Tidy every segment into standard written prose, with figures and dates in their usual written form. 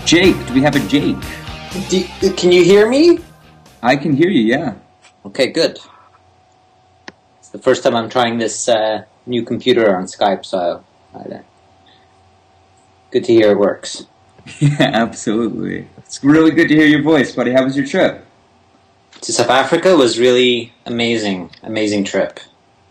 Jake, do we have a Jake? Can you hear me? I can hear you, yeah. Okay, good. It's the first time I'm trying this new computer on Skype, so good to hear it works. Yeah, absolutely. It's really good to hear your voice, buddy. How was your trip? To South Africa was really amazing. Amazing trip.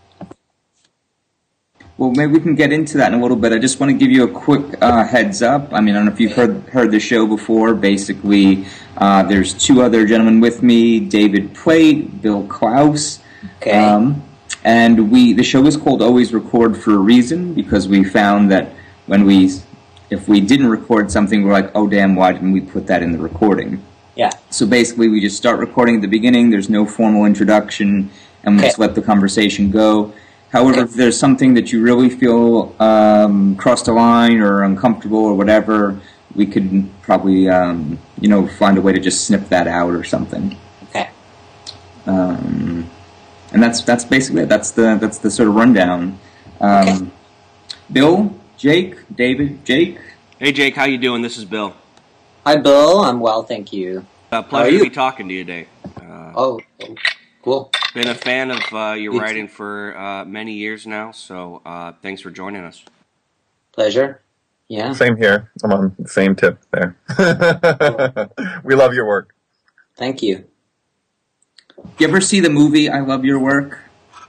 Well, maybe we can get into that in a little bit. I just want to give you a quick heads up. I mean, I don't know if you've heard the show before. Basically, there's two other gentlemen with me, David Plate, Bill Klaus. Okay. And the show is called Always Record for a reason, because we found that if we didn't record something, we're like, oh damn, why didn't we put that in the recording? Yeah. So basically, we just start recording at the beginning. There's no formal introduction, and we just let the conversation go. However, if there's something that you really feel crossed a line or uncomfortable or whatever, we could probably find a way to just snip that out or something. Okay. And that's basically it. That's the sort of rundown. Okay. Bill, Jake, David, Jake. Hey Jake, how you doing? This is Bill. Hi, Bill. I'm well, thank you. Pleasure to be talking to you today. Cool. Been a fan of your writing for many years now, so thanks for joining us. Pleasure. Yeah. Same here. I'm on the same tip there. We love your work. Thank you. You ever see the movie I Love Your Work?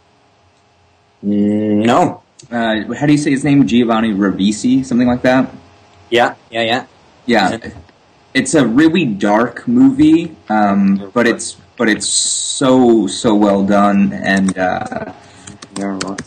No. How do you say his name? Giovanni Ribisi? Something like that? Yeah. Yeah. It's a really dark movie, but it's so well done, and Your work.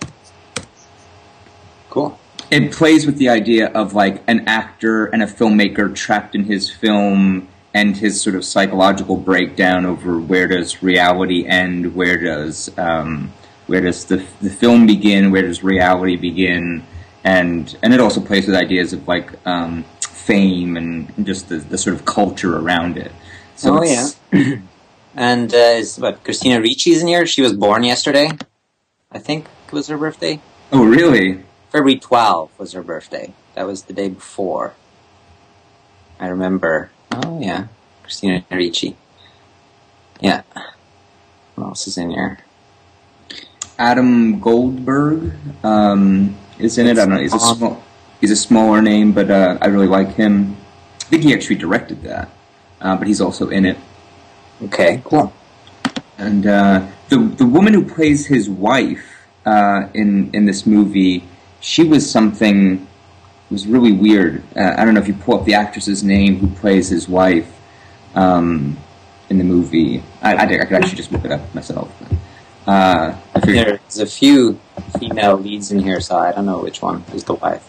Cool. it plays with the idea of like an actor and a filmmaker trapped in his film and his sort of psychological breakdown over where does reality end, where does the film begin, where does reality begin, and it also plays with ideas of like fame and just the sort of culture around it. So yeah. And is Christina Ricci's in here? She was born yesterday. I think it was her birthday. Oh, really? February 12th was her birthday. That was the day before. I remember. Oh, yeah. Christina Ricci. Yeah. What else is in here? Adam Goldberg is in it. I don't know. He's a smaller name, but I really like him. I think he actually directed that, but he's also in it. Okay, cool. And the woman who plays his wife in this movie, she was something. It was really weird. I don't know if you pull up the actress's name who plays his wife in the movie. I could actually just look it up myself. There's a few female leads in here, so I don't know which one is the wife.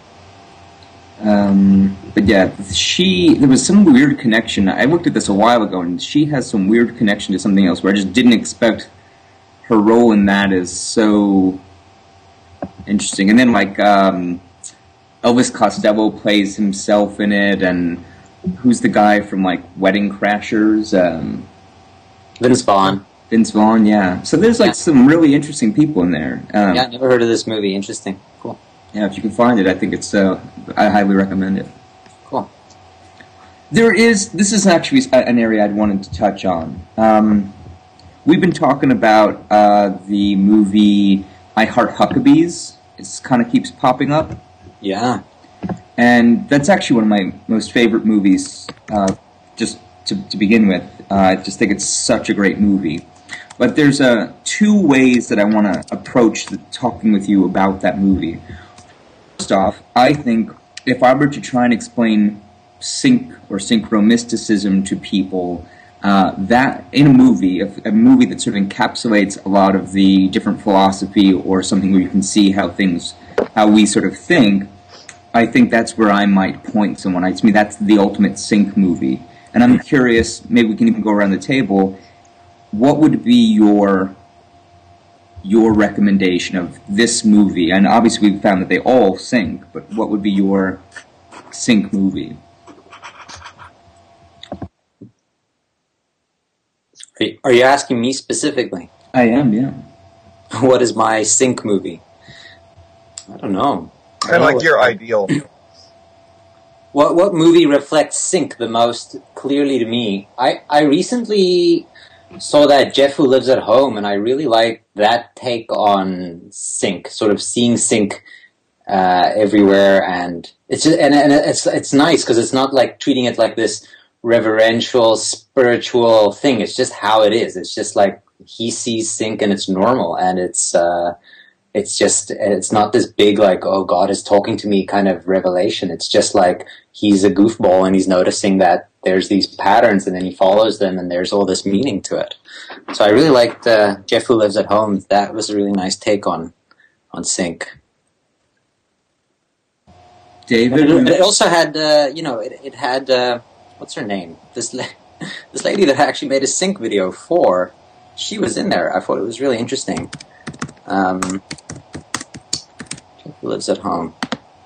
But yeah, there was some weird connection. I looked at this a while ago, and she has some weird connection to something else where I just didn't expect her role in that is so interesting. And then like Elvis Costello plays himself in it, and who's the guy from like Wedding Crashers? Vince Vaughn. Vince Vaughn, yeah. So there's like some really interesting people in there. Yeah, never heard of this movie. Interesting. Cool. Yeah, if you can find it, I think it's. I highly recommend it. Cool. This is actually an area I'd wanted to touch on. We've been talking about the movie I Heart Huckabees. It kind of keeps popping up. Yeah. And that's actually one of my most favorite movies, just to begin with. I just think it's such a great movie. But there's two ways that I want to approach talking with you about that movie. First off, I think if I were to try and explain sync or synchromysticism to people, that in a movie that sort of encapsulates a lot of the different philosophy or something where you can see how we sort of think, I think that's where I might point someone. To me, that's the ultimate sync movie. And I'm curious, maybe we can even go around the table, what would be your recommendation of this movie? And obviously we've found that they all sync, but what would be your sync movie? Are you asking me specifically? I am, yeah. What is my sync movie? I don't know. I like your ideal. What movie reflects Sync the most clearly to me? I recently saw that Jeff Who Lives at Home, and I really like that take on Sync, sort of seeing Sync everywhere, and it's just, and it's nice because it's not like treating it like this reverential spiritual thing. It's just how it is. It's just like he sees Sync and it's normal, and it's not this big like, oh, God is talking to me kind of revelation. It's just like he's a goofball and he's noticing that there's these patterns and then he follows them and there's all this meaning to it. So I really liked Jeff Who Lives at Home. That was a really nice take on Sync. David? It also had, it had, what's her name? This lady that I actually made a Sync video for. She was in there. I thought it was really interesting. Who Lives at Home.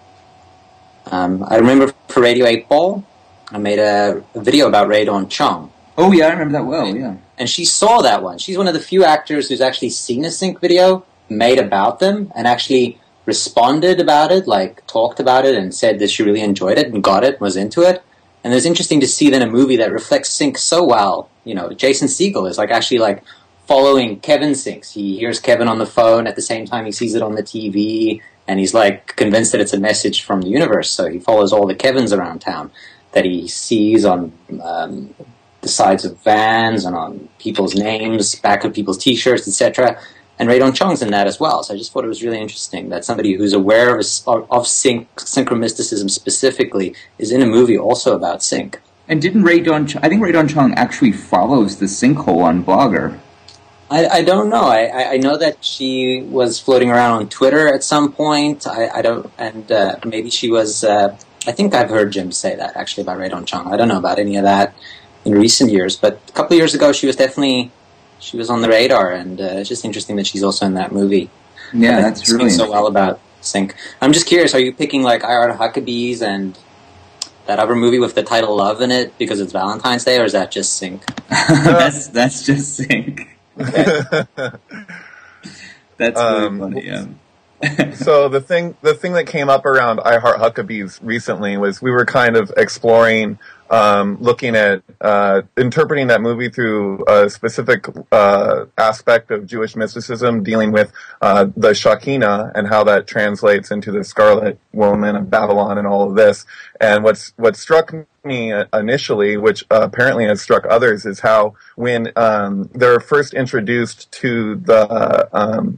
I remember for Radio 8 Ball, I made a video about Rae Dawn Chong. Oh, yeah, I remember that well, yeah. And she saw that one. She's one of the few actors who's actually seen a Sync video made about them and actually responded about it, like talked about it and said that she really enjoyed it and got it, was into it. And it's interesting to see then a movie that reflects Sync so well. You know, Jason Segel is like actually like following Kevin Syncs. He hears Kevin on the phone at the same time he sees it on the TV, and he's like convinced that it's a message from the universe. So he follows all the Kevins around town that he sees on the sides of vans and on people's names, back of people's T-shirts, etc. And Rae Dawn Chong's in that as well. So I just thought it was really interesting that somebody who's aware of synchromysticism specifically is in a movie also about Sync. And didn't I think Rae Dawn Chong actually follows the Sinkhole on Blogger. I don't know. I know that she was floating around on Twitter at some point. I don't, and maybe she was. I think I've heard Jim say that actually about Rae Dawn Chong. I don't know about any of that in recent years, but a couple of years ago she was on the radar, and it's just interesting that she's also in that movie. Yeah, that's really so well about Sync. I'm just curious. Are you picking like I Heart Huckabees and that other movie with the title Love in it because it's Valentine's Day, or is that just Sync? That's just Sync. Okay. That's really funny, yeah. So the thing that came up around I Heart Huckabees recently was we were kind of exploring, looking at interpreting that movie through a specific aspect of Jewish mysticism, dealing with the Shekinah and how that translates into the Scarlet Woman of Babylon and all of this. And what struck me initially, which apparently has struck others, is how when they're first introduced to the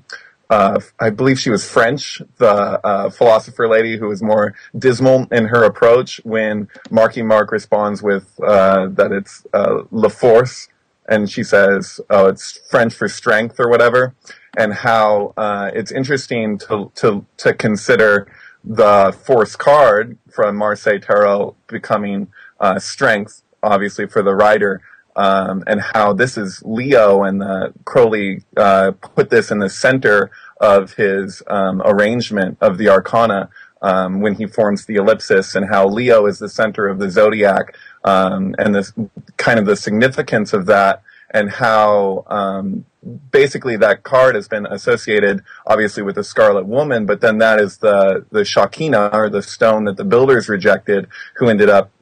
I believe she was French, the philosopher lady who was more dismal in her approach, when Marky Mark responds with that it's La Force, and she says, oh, it's French for strength or whatever, and how it's interesting to consider the Force card from Marseille Tarot becoming strength, obviously, for the writer. And how this is Leo, and Crowley put this in the center of his arrangement of the Arcana when he forms the ellipsis, and how Leo is the center of the zodiac, and this kind of the significance of that, and how basically that card has been associated obviously with the Scarlet Woman, but then that is the Shekinah, or the stone that the builders rejected, who ended up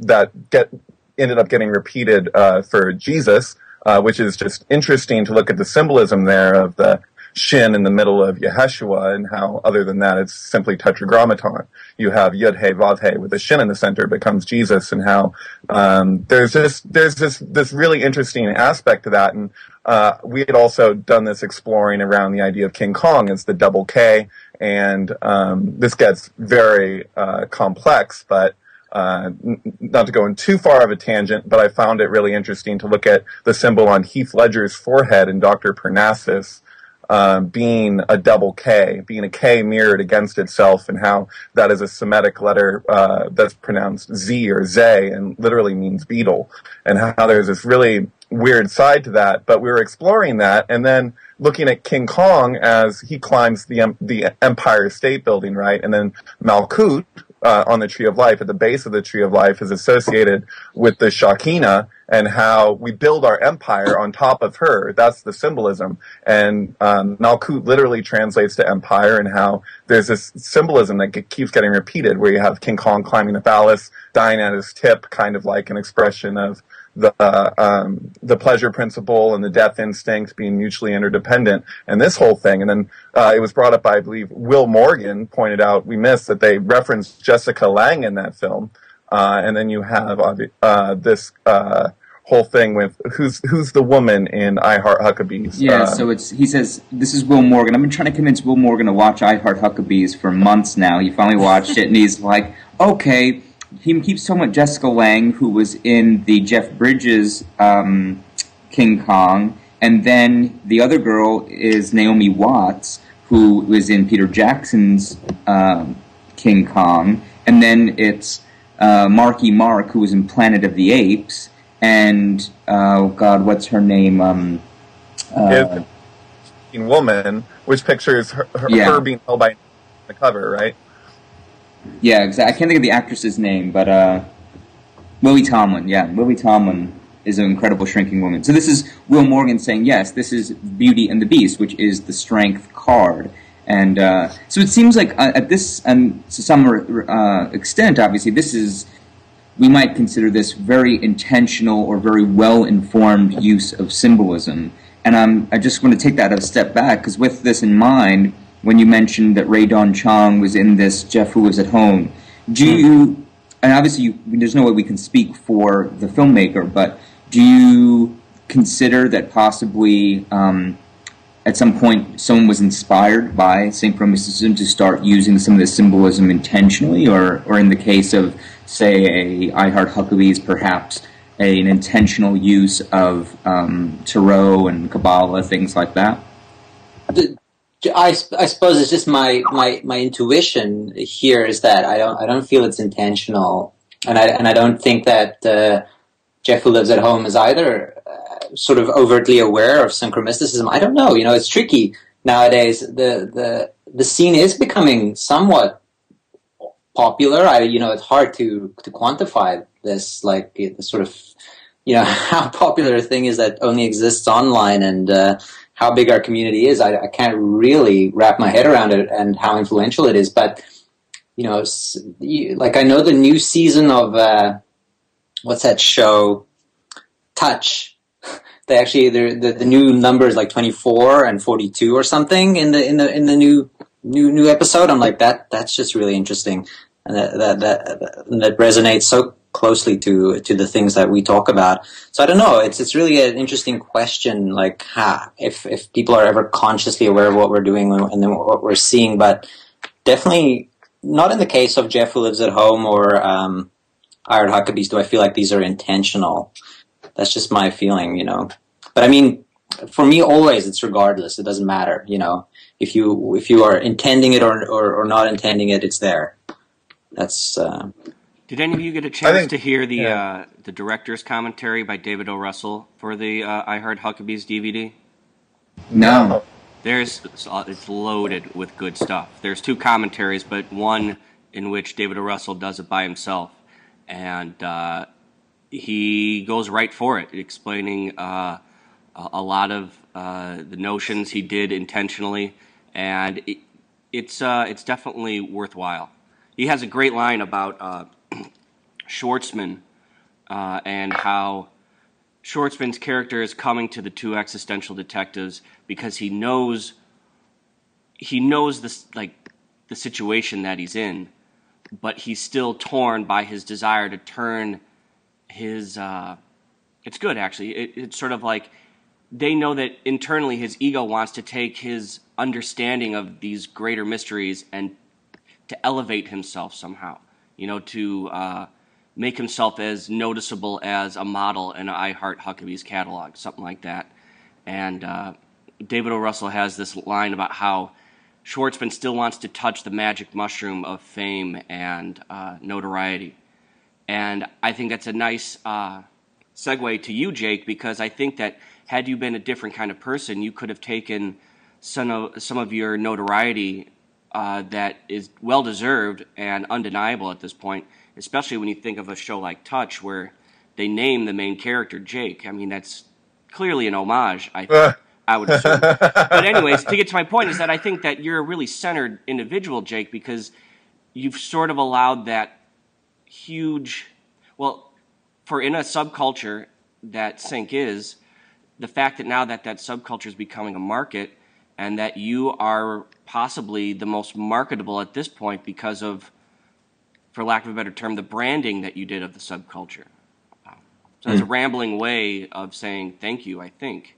getting repeated for Jesus, which is just interesting to look at the symbolism there of the shin in the middle of Yeshua, and how other than that it's simply tetragrammaton. You have Yud He Vav He with the shin in the center becomes Jesus, and how there's this really interesting aspect to that. And we had also done this exploring around the idea of King Kong as the double K, and this gets very complex, but not to go in too far of a tangent, but I found it really interesting to look at the symbol on Heath Ledger's forehead in Dr. Parnassus, being a double K, being a K mirrored against itself, and how that is a Semitic letter that's pronounced Z or Zay and literally means beetle, and how there's this really weird side to that. But we were exploring that, and then looking at King Kong as he climbs the Empire State Building, right? And then Malkut, on the Tree of Life, at the base of the Tree of Life, is associated with the Shekinah, and how we build our empire on top of her. That's the symbolism. And Malkut literally translates to empire, and how there's this symbolism that keeps getting repeated, where you have King Kong climbing the phallus, dying at his tip, kind of like an expression of the pleasure principle and the death instinct being mutually interdependent, and this whole thing. And then it was brought up by, I believe, Will Morgan pointed out, we missed that they referenced Jessica Lange in that film. And then you have this whole thing with who's the woman in I Heart Huckabees. Yeah, so he says, this is Will Morgan. I've been trying to convince Will Morgan to watch I Heart Huckabees for months now. He finally watched it, and he's like, okay. He keeps talking about Jessica Lange, who was in the Jeff Bridges King Kong, and then the other girl is Naomi Watts, who was in Peter Jackson's King Kong, and then it's Marky Mark, who was in Planet of the Apes, and oh God, what's her name? Woman, which pictures her being held by the cover, right? Yeah, exactly. I can't think of the actress's name, but Lily Tomlin. Yeah, Lily Tomlin is an incredible shrinking woman. So this is Will Morgan saying, yes, this is Beauty and the Beast, which is the strength card. And so it seems like at this, and to some extent, obviously, we might consider this very intentional or very well-informed use of symbolism. And I just want to take that a step back, because with this in mind, when you mentioned that Ray Don Chong was in this Jeff Who Was at Home, and obviously there's no way we can speak for the filmmaker, but do you consider that possibly at some point someone was inspired by synchromisticism to start using some of this symbolism intentionally, or in the case of, say, I Heart Huckabees, perhaps an intentional use of Tarot and Kabbalah, things like that? I suppose it's just my intuition here is that I don't feel it's intentional, and I don't think that Jeff Who Lives at Home is either sort of overtly aware of synchromisticism. I don't know. It's tricky nowadays. The scene is becoming somewhat popular. It's hard to quantify this, like the sort of how popular a thing is that only exists online, and how big our community is. I can't really wrap my head around it and how influential it is. But, like I know the new season of, what's that show? Touch. They actually, the new number is like 24 and 42 or something in the new episode. I'm like, that's just really interesting. And that resonates so closely to the things that we talk about. So I don't know. It's really an interesting question, like if people are ever consciously aware of what we're doing and then what we're seeing. But definitely not in the case of Jeff Who Lives at Home or I Heart Huckabees do I feel like these are intentional. That's just my feeling, But I mean, for me, always it's regardless. It doesn't matter, If you are intending it or not intending it, it's there. That's. Did any of you get a chance to hear the director's commentary by David O. Russell for the I Heart Huckabees DVD? No. It's loaded with good stuff. There's two commentaries, but one in which David O. Russell does it by himself, and he goes right for it, explaining a lot of the notions he did intentionally, and it's definitely worthwhile. He has a great line about Schwartzman and how Schwartzman's character is coming to the two existential detectives because he knows this, like, the situation that he's in, but he's still torn by his desire to turn his it's good, actually. It's sort of like they know that internally his ego wants to take his understanding of these greater mysteries and to elevate himself somehow, to make himself as noticeable as a model in I Heart Huckabees catalog, something like that. And David O. Russell has this line about how Schwartzman still wants to touch the magic mushroom of fame and notoriety. And I think that's a nice segue to you, Jake, because I think that had you been a different kind of person, you could have taken some of your notoriety that is well deserved and undeniable at this point, especially when you think of a show like Touch, where they name the main character Jake. I mean, that's clearly an homage, I would assume. But anyways, to get to my point is that I think that you're a really centered individual, Jake, because you've sort of allowed that huge, well, for in a subculture that sync is, the fact that now that subculture is becoming a market and that you are possibly the most marketable at this point because of, for lack of a better term, the branding that you did of the subculture. So that's a rambling way of saying thank you, I think.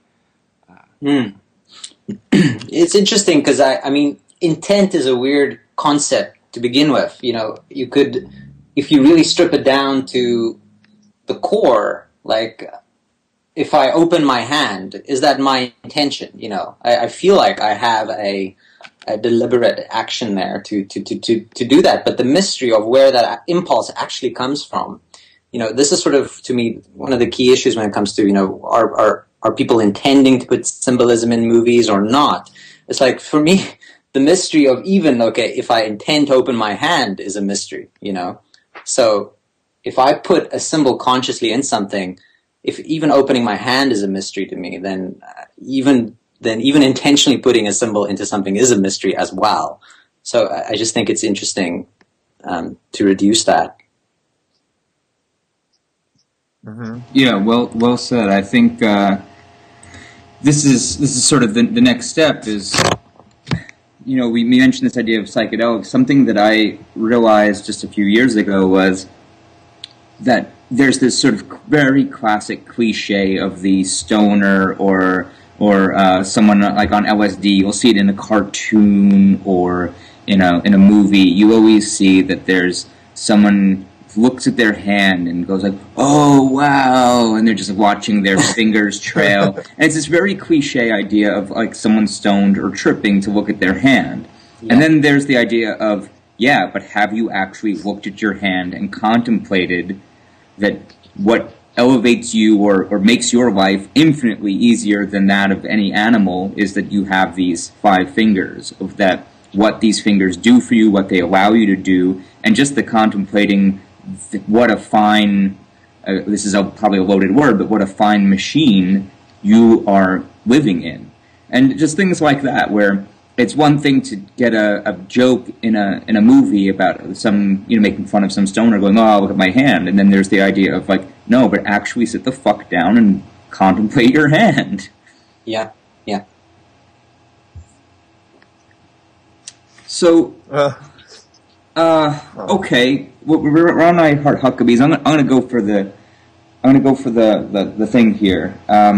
It's interesting because, I mean, intent is a weird concept to begin with. You know, you could, if you really strip it down to the core, like, if I open my hand, is that my intention? You know, I feel like I have a deliberate action there to do that. But the mystery of where that impulse actually comes from, you know, this is sort of, to me, one of the key issues when it comes to, you know, are people intending to put symbolism in movies or not? It's like, for me, the mystery of even, okay, if I intend to open my hand is a mystery, you know? So if I put a symbol consciously in something, if even opening my hand is a mystery to me, then even intentionally putting a symbol into something is a mystery as well. So I just think it's interesting to reduce that. Mm-hmm. Yeah, well said. I think this is sort of the next step. Is, you know, we mentioned this idea of psychedelics. Something that I realized just a few years ago was that there's this sort of very classic cliche of the stoner or someone like on LSD. You'll see it in a cartoon or in a movie. You always see that there's someone looks at their hand and goes like, "Oh wow," and they're just watching their fingers trail. And it's this very cliche idea of like someone stoned or tripping to look at their hand. Yeah. And then there's the idea of, yeah, but have you actually looked at your hand and contemplated that what elevates you or makes your life infinitely easier than that of any animal is that you have these 5 fingers, of that what these fingers do for you, what they allow you to do, and just the contemplating what a fine, this is probably a loaded word, but what a fine machine you are living in. And just things like that, where it's one thing to get a joke in a movie about some, you know, making fun of some stoner going, "Oh, look at my hand," and then there's the idea of like, no, but actually sit the fuck down and contemplate your hand. Yeah. So, okay, we're on I Heart Huckabees. I'm gonna go for the thing here.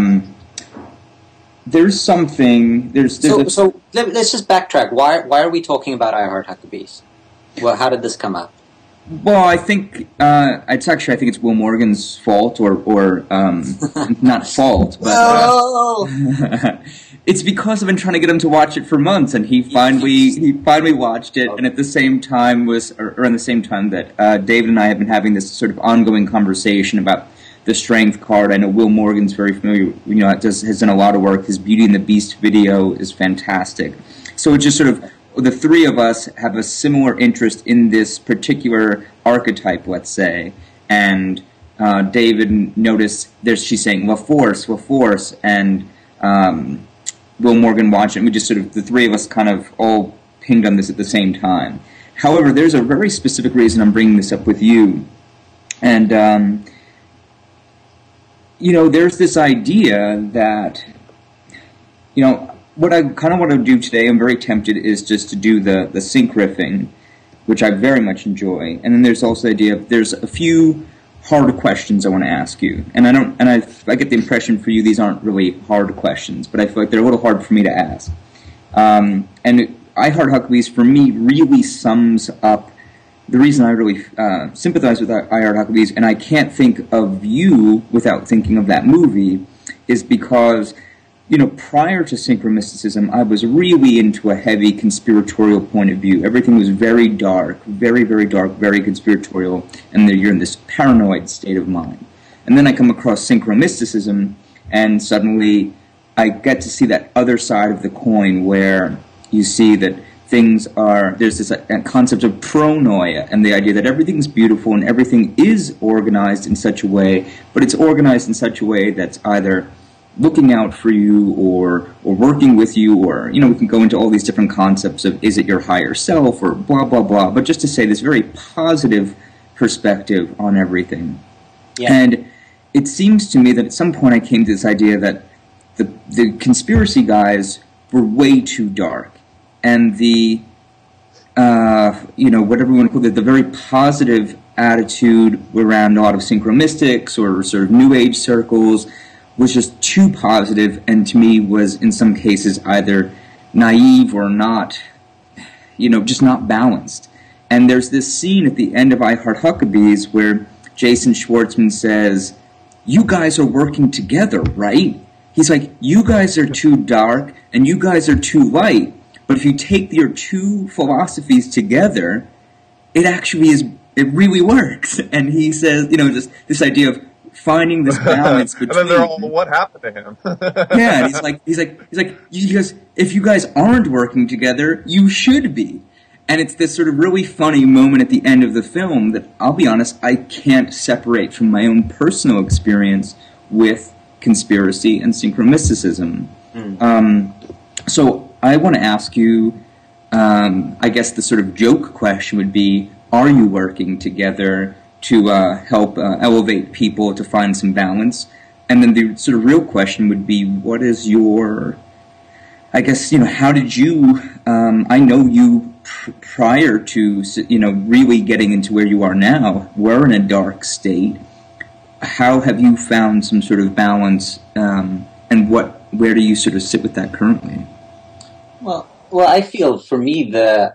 There's something. So let's just backtrack. Why are we talking about I Heart Huckabees? Well, how did this come up? Well, I think I think it's Will Morgan's fault, or not fault, but it's because I've been trying to get him to watch it for months, and he finally watched it, and at the same time around the same time that David and I have been having this sort of ongoing conversation about the strength card. I know Will Morgan's very familiar, you know, has done a lot of work. His Beauty and the Beast video is fantastic. So it's just sort of, the three of us have a similar interest in this particular archetype, let's say, and David noticed, she's saying, La Force, and Will Morgan watched it, and we just sort of, the three of us kind of all pinged on this at the same time. However, there's a very specific reason I'm bringing this up with you, and you know, there's this idea that, you know, what I kind of want to do today, I'm very tempted, is just to do the sync riffing, which I very much enjoy. And then there's also the idea of, there's a few hard questions I want to ask you. And I get the impression for you these aren't really hard questions, but I feel like they're a little hard for me to ask. And I Heart Huckabees, for me, really sums up the reason I really sympathize with I Heart Huckabees, and I can't think of you without thinking of that movie, is because, you know, prior to synchromysticism, I was really into a heavy conspiratorial point of view. Everything was very dark, very, very dark, very conspiratorial, and you're in this paranoid state of mind. And then I come across synchromysticism, and suddenly I get to see that other side of the coin where you see that things are, there's this a concept of pronoia, and the idea that everything's beautiful and everything is organized in such a way, but it's organized in such a way that's either looking out for you or working with you, or, you know, we can go into all these different concepts of, is it your higher self, or blah, blah, blah, but just to say this very positive perspective on everything. Yeah. And it seems to me that at some point I came to this idea that the conspiracy guys were way too dark, and the, you know, whatever you want to call it, the very positive attitude around a lot of synchromystics or sort of New Age circles was just too positive, and to me was in some cases either naive or not, you know, just not balanced. And there's this scene at the end of I Heart Huckabees where Jason Schwartzman says, "You guys are working together, right?" He's like, "You guys are too dark and you guys are too light, but if you take your two philosophies together, it actually is, it really works." And he says, you know, just this idea of finding this balance between. And then they're all, what happened to him? Yeah, and he's like, you guys, if you guys aren't working together, you should be. And it's this sort of really funny moment at the end of the film that, I'll be honest, I can't separate from my own personal experience with conspiracy and synchromysticism. So I want to ask you, I guess the sort of joke question would be, are you working together to help elevate people to find some balance? And then the sort of real question would be, what is your, I guess, you know, how did you, I know you prior to, you know, really getting into where you are now, were in a dark state. How have you found some sort of balance, and where do you sort of sit with that currently? Well, I feel for me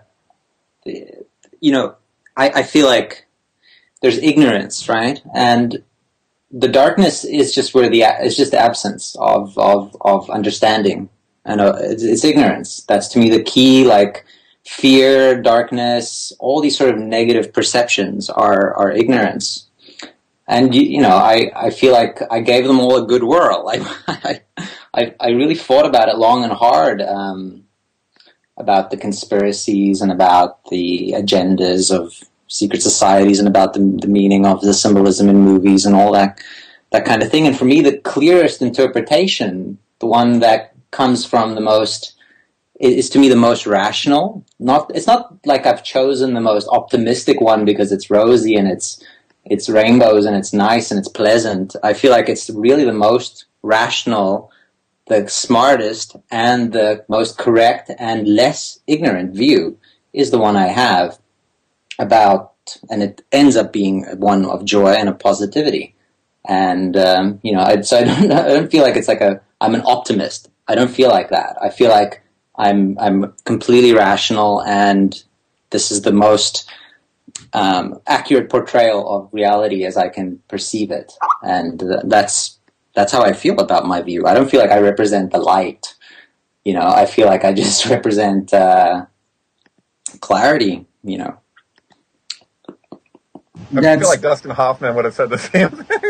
you know, I feel like there's ignorance, right? And the darkness is just it's just the absence of understanding, and it's ignorance. That's to me the key. Like fear, darkness, all these sort of negative perceptions are ignorance. And you know, I feel like I gave them all a good whirl. I really thought about it long and hard, about the conspiracies and about the agendas of secret societies and about the meaning of the symbolism in movies and all that kind of thing. And for me, the clearest interpretation, the one that comes from the most, is to me the most rational. It's not like I've chosen the most optimistic one because it's rosy and it's rainbows and it's nice and it's pleasant. I feel like it's really the most rational, the smartest, and the most correct and less ignorant view is the one I have about, and it ends up being one of joy and of positivity. And, you know, I don't feel like it's like I'm an optimist. I don't feel like that. I feel like I'm completely rational, and this is the most accurate portrayal of reality as I can perceive it. And that's how I feel about my view. I don't feel like I represent the light. You know, I feel like I just represent clarity, you know. I feel like Dustin Hoffman would have said the same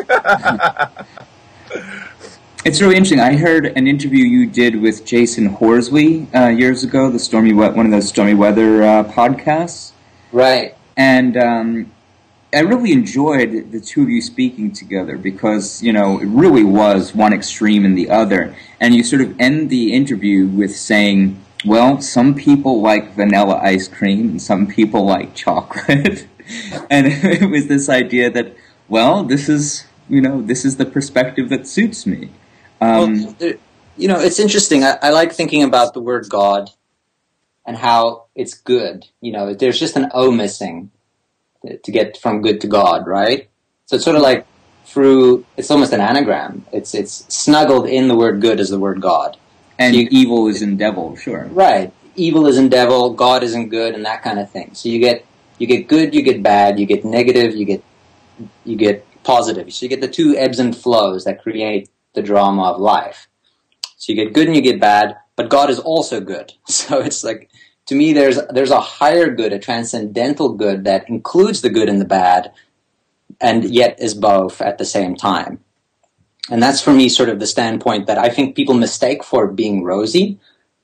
thing. It's really interesting. I heard an interview you did with Jason Horsley years ago, one of those stormy weather podcasts. Right. And I really enjoyed the two of you speaking together because, you know, it really was one extreme and the other. And you sort of end the interview with saying, well, some people like vanilla ice cream and some people like chocolate. And it was this idea that, well, this is the perspective that suits me. Well, you know, it's interesting. I like thinking about the word God and how it's good. You know, there's just an O missing to get from good to God, right? So it's sort of like it's almost an anagram. It's snuggled in the word good as the word God. And so evil is in devil, sure. Right. Evil is in devil, God isn't good, and that kind of thing. So you get good, you get bad, you get negative, you get positive. So you get the two ebbs and flows that create the drama of life. So you get good and you get bad, but God is also good. So it's like, to me, there's a higher good, a transcendental good that includes the good and the bad, and yet is both at the same time. And that's for me sort of the standpoint that I think people mistake for being rosy,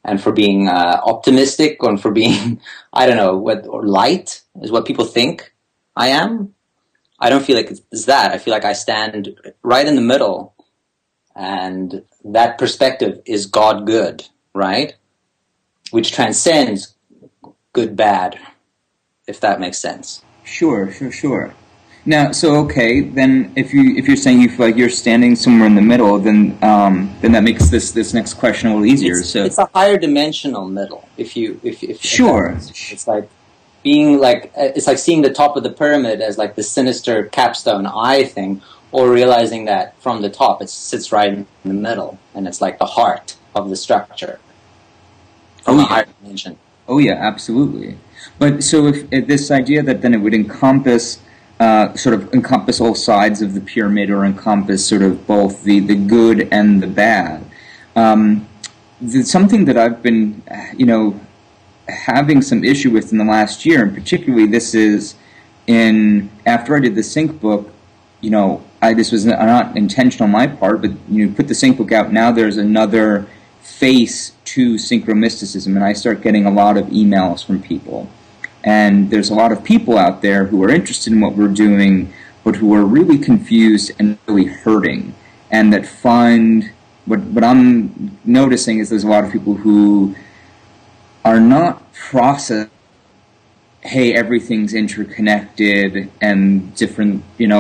and for being optimistic, and for being, I don't know, or light is what people think I am. I don't feel like it's that. I feel like I stand right in the middle, and that perspective is God good, right? Which transcends good bad, if that makes sense. Sure. Now, so okay, then if you're saying you feel like you're standing somewhere in the middle, then that makes this next question a little easier. It's a higher dimensional middle. If sure, it's like being like, it's like seeing the top of the pyramid as like the sinister capstone eye thing, or realizing that from the top it sits right in the middle, and it's like the heart of the structure from a higher dimension. Oh yeah, absolutely. But so if this idea that then it would encompass all sides of the pyramid, or encompass sort of both the good and the bad. Something that I've been, having some issue with in the last year, and particularly this is after I did the Sync book, this was not intentional on my part, but put the Sync book out, now there's another face to synchromysticism, and I start getting a lot of emails from people. And there's a lot of people out there who are interested in what we're doing, but who are really confused and really hurting. And that find, what I'm noticing is there's a lot of people who are not processing, hey, everything's interconnected and different,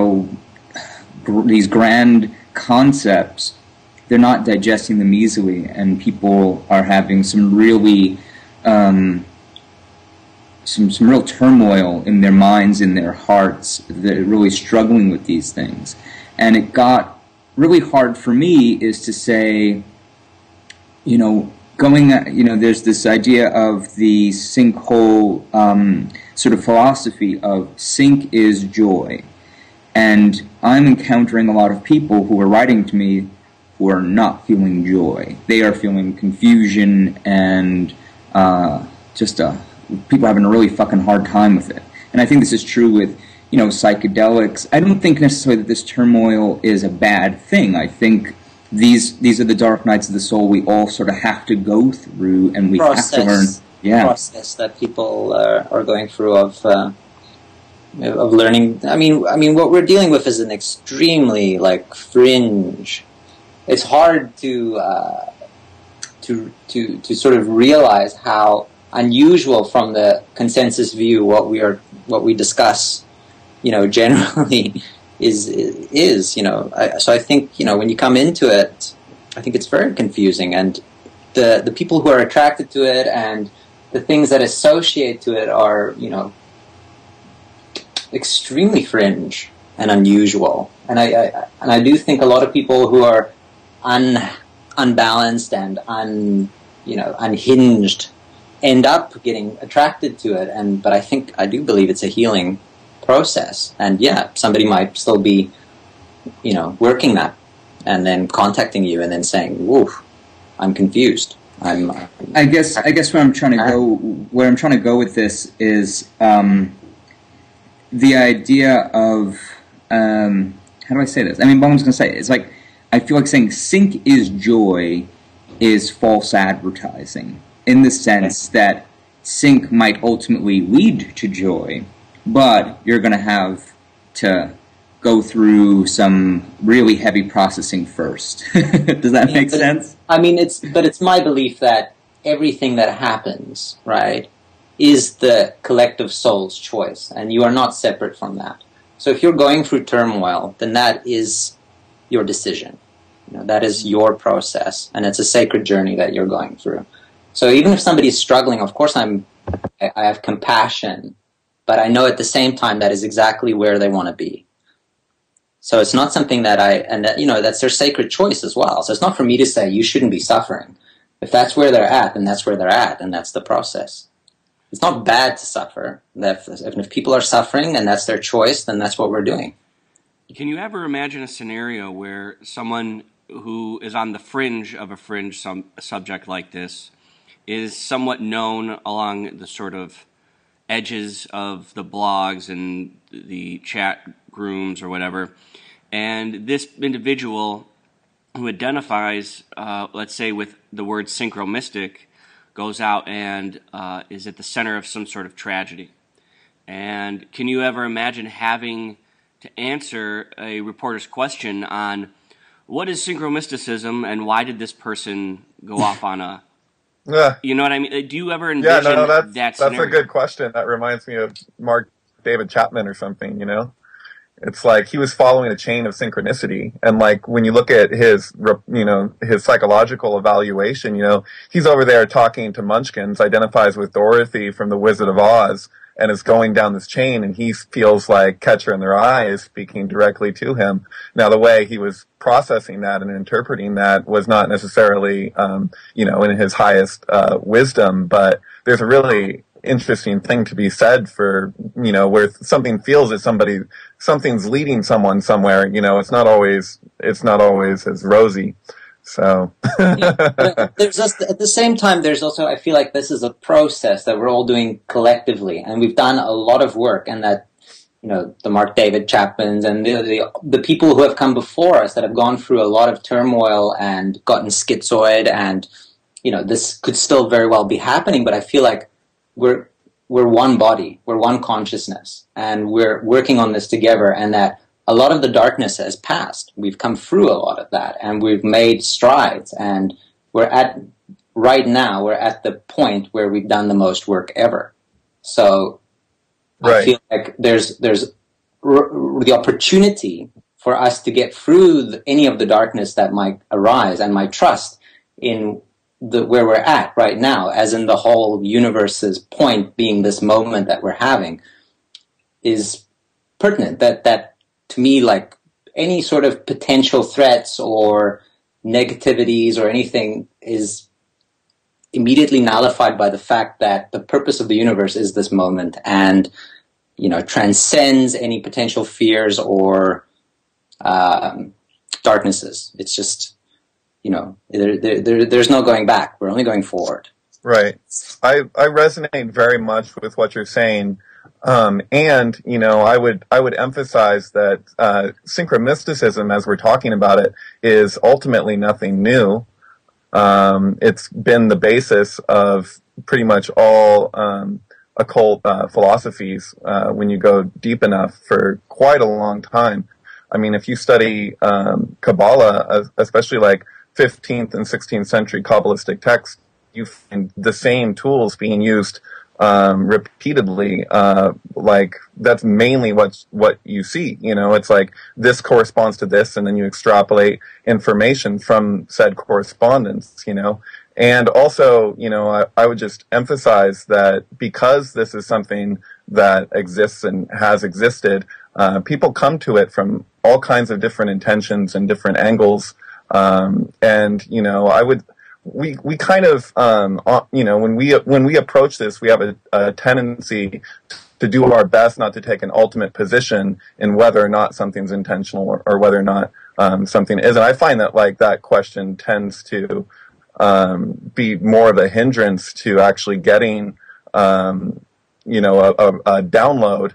these grand concepts. They're not digesting them easily, and people are having some really some real turmoil in their minds, in their hearts. They're really struggling with these things. And it got really hard for me is to say, there's this idea of the Sync whole sort of philosophy of Sync is joy. And I'm encountering a lot of people who are writing to me who are not feeling joy. They are feeling confusion and people having a really fucking hard time with it. And I think this is true with, psychedelics. I don't think necessarily that this turmoil is a bad thing. I think these are the dark nights of the soul we all sort of have to go through, and we have to learn. Yeah, process that people are going through of learning. I mean, what we're dealing with is an extremely fringe. It's hard to sort of realize how unusual from the consensus view what we discuss, generally is. So I think when you come into it, I think it's very confusing, and the people who are attracted to it and the things that associate to it are extremely fringe and unusual. And I do think a lot of people who are unbalanced and unhinged end up getting attracted to it, but I do believe it's a healing process. And yeah, somebody might still be, working that, and then contacting you and then saying, "Woo, I'm confused." I guess where I'm trying to go with this is the idea of how do I say this? I mean, what I was going to say is I feel like saying Sync is joy is false advertising, in the sense that Sync might ultimately lead to joy, but you're going to have to go through some really heavy processing first. Does that make sense? I mean, it's my belief that everything that happens, right, is the collective soul's choice, and you are not separate from that. So if you're going through turmoil, then that is your decision. That is your process, and it's a sacred journey that you're going through. So even if somebody's struggling, of course I have compassion, but I know at the same time that is exactly where they want to be. So it's not something that's their sacred choice as well. So it's not for me to say you shouldn't be suffering. If that's where they're at, then that's where they're at, and that's the process. It's not bad to suffer. If people are suffering and that's their choice, then that's what we're doing. Can you ever imagine a scenario where someone who is on the fringe of a fringe subject like this is somewhat known along the sort of edges of the blogs and the chat rooms or whatever, and this individual who identifies, let's say, with the word synchromystic, goes out and is at the center of some sort of tragedy. And can you ever imagine having to answer a reporter's question on what is synchromysticism and why did this person go off on a... Yeah. You know what I mean? Do you ever envision that scenario? That's a good question. That reminds me of Mark David Chapman or something, you know? It's like he was following a chain of synchronicity. And like when you look at his, you know, his psychological evaluation, you know, he's over there talking to Munchkins, identifies with Dorothy from The Wizard of Oz, and is going down this chain, and he feels like Catcher in Their Eye is speaking directly to him. Now, the way he was processing that and interpreting that was not necessarily, you know, in his highest wisdom, but there's a really interesting thing to be said for, you know, where something feels that something's leading someone somewhere, you know, it's not always as rosy. So but there's just, at the same time, there's also, I feel like this is a process that we're all doing collectively, and we've done a lot of work, and that, you know, the Mark David Chapmans and the people who have come before us that have gone through a lot of turmoil and gotten schizoid, and, you know, this could still very well be happening, but I feel like we're one body, we're one consciousness, and we're working on this together, and that a lot of the darkness has passed. We've come through a lot of that, and we've made strides, and right now we're at the point where we've done the most work ever. So right. I feel like there's the opportunity for us to get through any of the darkness that might arise, and my trust in where we're at right now, as in the whole universe's point being this moment that we're having, is pertinent. That to me, like any sort of potential threats or negativities or anything is immediately nullified by the fact that the purpose of the universe is this moment, and, you know, transcends any potential fears or darknesses. It's just, you know, there's no going back. We're only going forward. Right. I resonate very much with what you're saying. And, you know, I would emphasize that synchromysticism, as we're talking about it, is ultimately nothing new. It's been the basis of pretty much all occult philosophies when you go deep enough for quite a long time. I mean, if you study Kabbalah, especially like 15th and 16th century Kabbalistic texts, you find the same tools being used repeatedly. Like that's mainly what you see. You know, it's like this corresponds to this, and then you extrapolate information from said correspondence. You know, and also, you know, I would just emphasize that because this is something that exists and has existed, people come to it from all kinds of different intentions and different angles. And you know, we kind of, you know, when we approach this, we have a tendency to do our best not to take an ultimate position in whether or not something's intentional or whether or not something isn't. I find that like that question tends to be more of a hindrance to actually getting, you know, a download.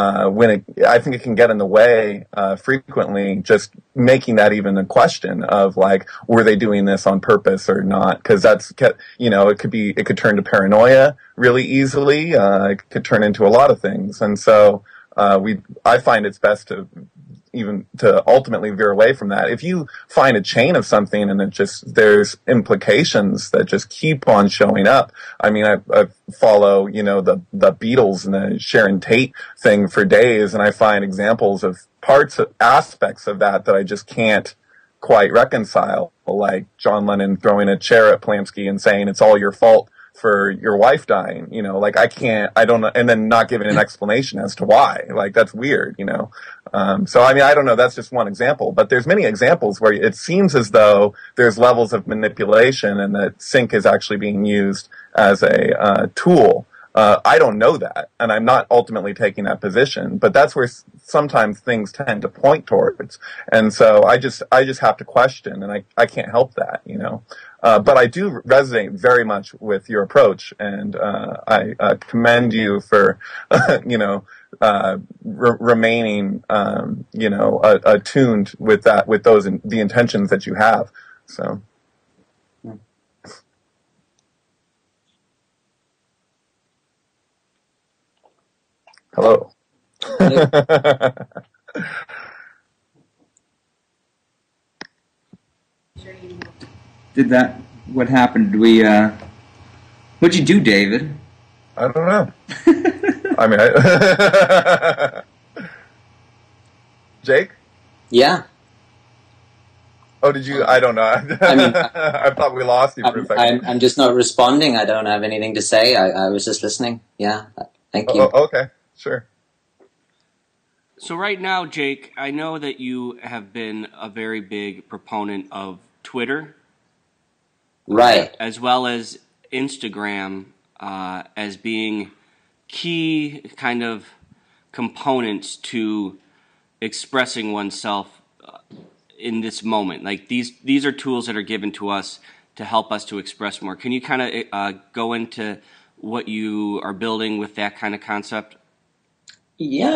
I think it can get in the way frequently, just making that even a question of like, were they doing this on purpose or not? Because that's, you know, it could turn to paranoia really easily. It could turn into a lot of things, and so I find it's best to ultimately veer away from that. If you find a chain of something and there's implications that just keep on showing up. I mean, I follow, you know, the Beatles and the Sharon Tate thing for days, and I find examples of aspects of that I just can't quite reconcile. Like John Lennon throwing a chair at Polanski and saying it's all your fault for your wife dying, you know, like I don't know, and then not giving an explanation as to why. Like, that's weird, you know. So, I mean, I don't know, that's just one example, but there's many examples where it seems as though there's levels of manipulation and that sync is actually being used as a tool. I don't know that, and I'm not ultimately taking that position, but that's where sometimes things tend to point towards. And so I just have to question, and I can't help that, you know. But I do resonate very much with your approach, and I commend you for, you know, remaining, you know, attuned with the intentions that you have. So. Hello. Did that? What happened? What'd you do, David? I don't know. I mean, Jake? Yeah. Oh, did you? I don't know. I mean, I thought we lost you for a second. I'm just not responding. I don't have anything to say. I was just listening. Yeah. Thank you. Oh, okay. Sure. So right now, Jake, I know that you have been a very big proponent of Twitter, Right. as well as Instagram, as being key kind of components to expressing oneself in this moment. Like these are tools that are given to us to help us to express more. Can you kind of go into what you are building with that kind of concept? Yeah,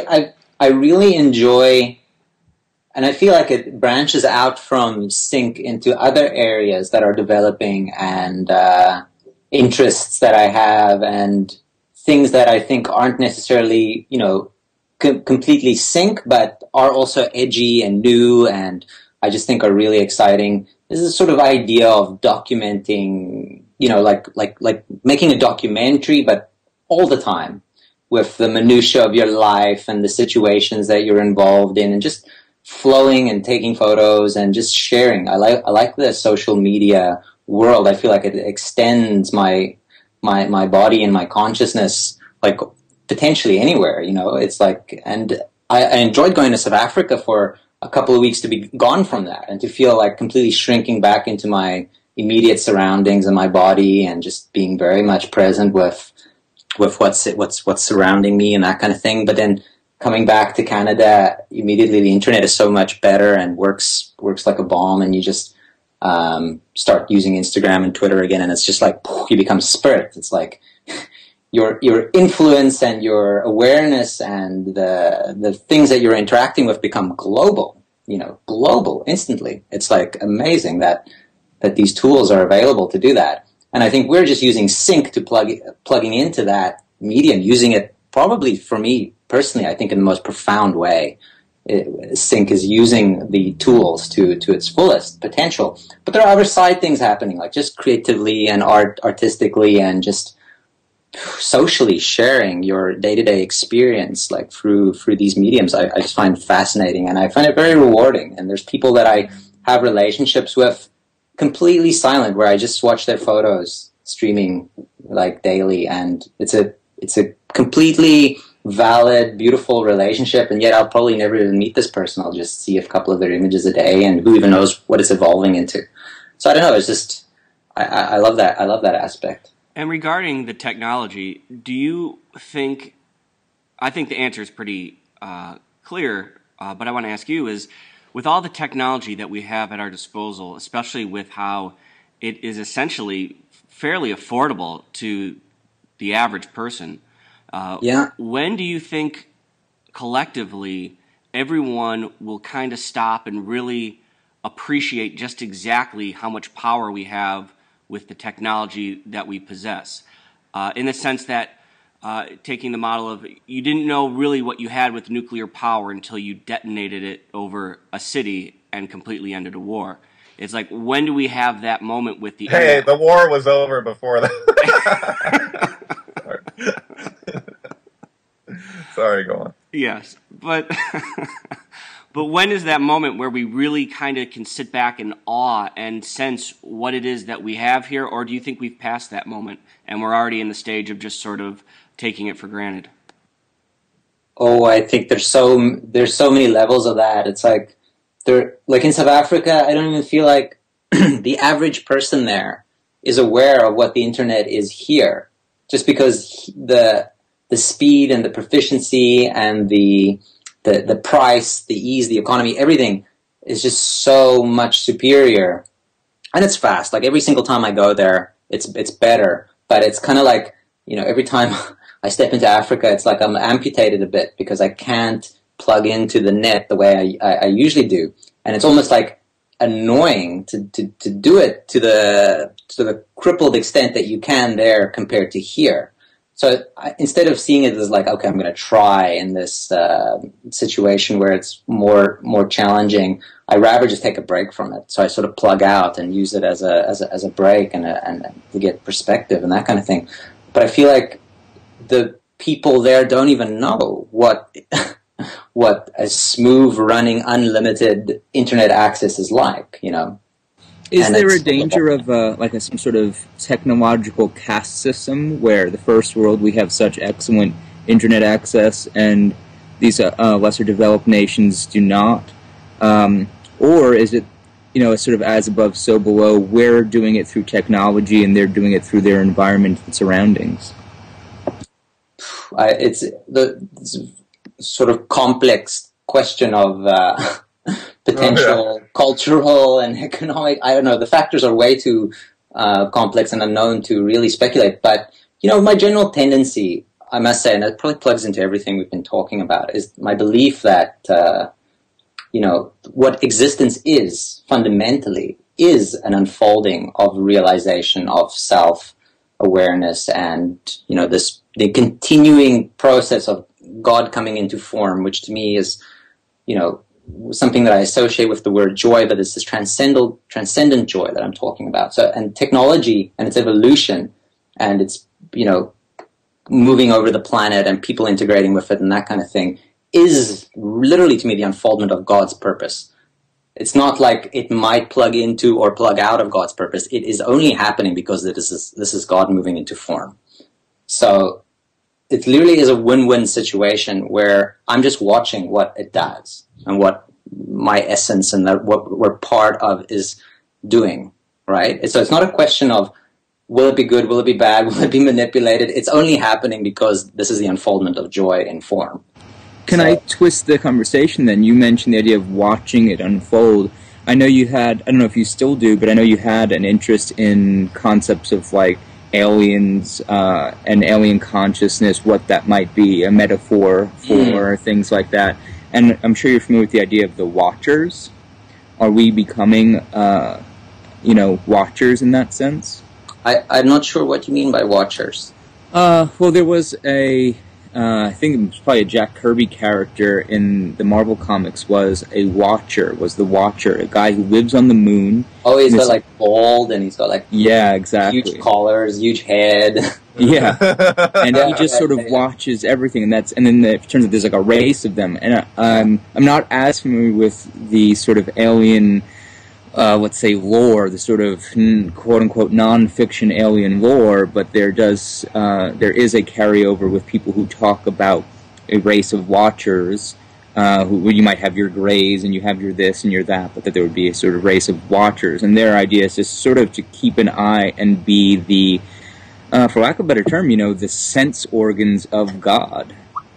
I really enjoy, and I feel like it branches out from sync into other areas that are developing, and interests that I have, and things that I think aren't necessarily, completely sync, but are also edgy and new, and I just think are really exciting. This is a sort of idea of documenting, like making a documentary, but all the time, with the minutiae of your life and the situations that you're involved in, and just flowing and taking photos and just sharing. I like the social media world. I feel like it extends my body and my consciousness, like potentially anywhere. It's like, and I enjoyed going to South Africa for a couple of weeks to be gone from that and to feel like completely shrinking back into my immediate surroundings and my body, and just being very much present with what's surrounding me and that kind of thing. But then coming back to Canada, immediately the internet is so much better and works like a bomb, and you just start using Instagram and Twitter again, and it's just like you become spirit. It's like your influence and your awareness and the things that you're interacting with become global. Global instantly. It's like amazing that these tools are available to do that. And I think we're just using sync to plugging into that medium, using it probably, for me personally, I think in the most profound way. Sync is using the tools to its fullest potential. But there are other side things happening, like just creatively and artistically, and just socially sharing your day-to-day experience, like through these mediums. I just find fascinating, and I find it very rewarding. And there's people that I have relationships with completely silent, where I just watch their photos streaming like daily, and it's a completely valid, beautiful relationship, and yet I'll probably never even meet this person. I'll just see a couple of their images a day, and who even knows what it's evolving into. So I don't know, it's just I love that. I love that aspect. And regarding the technology, do you think, I think the answer is pretty clear, but I want to ask you is, with all the technology that we have at our disposal, especially with how it is essentially fairly affordable to the average person, when do you think collectively everyone will kind of stop and really appreciate just exactly how much power we have with the technology that we possess? In the sense that, taking the model of, you didn't know really what you had with nuclear power until you detonated it over a city and completely ended a war. It's like, when do we have that moment with the internet? The war was over before that. Sorry, go on. Yes, but but when is that moment where we really kind of can sit back in awe and sense what it is that we have here? Or do you think we've passed that moment and we're already in the stage of just sort of taking it for granted? Oh, I think there's so many levels of that. It's like in South Africa, I don't even feel like the average person there is aware of what the internet is here, just because the speed and the proficiency and the price, the ease, the economy, everything is just so much superior, and it's fast. Like every single time I go there, it's better. But it's kind of like, every time I step into Africa, it's like I'm amputated a bit because I can't plug into the net the way I usually do, and it's almost like annoying to do it to the crippled extent that you can there compared to here. So instead of seeing it as like, okay, I'm going to try in this situation where it's more challenging, I rather just take a break from it. So I sort of plug out and use it as a break and to get perspective and that kind of thing. But I feel like the people there don't even know what what a smooth running unlimited internet access is like, you know. Is there a danger of some sort of technological caste system where the first world we have such excellent internet access and these lesser developed nations do not? Or is it, you know, sort of as above, so below, we're doing it through technology and they're doing it through their environment and surroundings? It's sort of complex question of potential cultural and economic. I don't know. The factors are way too complex and unknown to really speculate. But, you know, my general tendency, I must say, and it probably plugs into everything we've been talking about, is my belief that, you know, what existence is fundamentally is an unfolding of realization of self-awareness and, you know, the continuing process of God coming into form, which to me is, you know, something that I associate with the word joy, but it's this transcendent joy that I'm talking about. So, and technology and its evolution and its, you know, moving over the planet and people integrating with it and that kind of thing is literally, to me, the unfoldment of God's purpose. It's not like it might plug into or plug out of God's purpose. It is only happening because this is God moving into form. So it literally is a win-win situation where I'm just watching what it does and what my essence and what we're part of is doing, right? So it's not a question of will it be good, will it be bad, will it be manipulated? It's only happening because this is the unfoldment of joy in form. Can I twist the conversation then? You mentioned the idea of watching it unfold. I know you had, I don't know if you still do, but I know you had an interest in concepts of like aliens and alien consciousness, what that might be, a metaphor for things like that. And I'm sure you're familiar with the idea of the Watchers. Are we becoming, you know, Watchers in that sense? I'm not sure what you mean by Watchers. Well, there was I think it was probably a Jack Kirby character in the Marvel comics was the Watcher, a guy who lives on the moon. Oh, he's got like bald and he's got like exactly huge collars, huge head. Yeah, and he just sort of watches everything, and then it turns out there's like a race of them. And I'm not as familiar with the sort of alien, let's say, lore, the sort of quote-unquote non-fiction alien lore, but there is a carryover with people who talk about a race of Watchers, who you might have your Greys and you have your this and your that, but that there would be a sort of race of Watchers, and their idea is just sort of to keep an eye and be the, for lack of a better term, you know, the sense organs of God.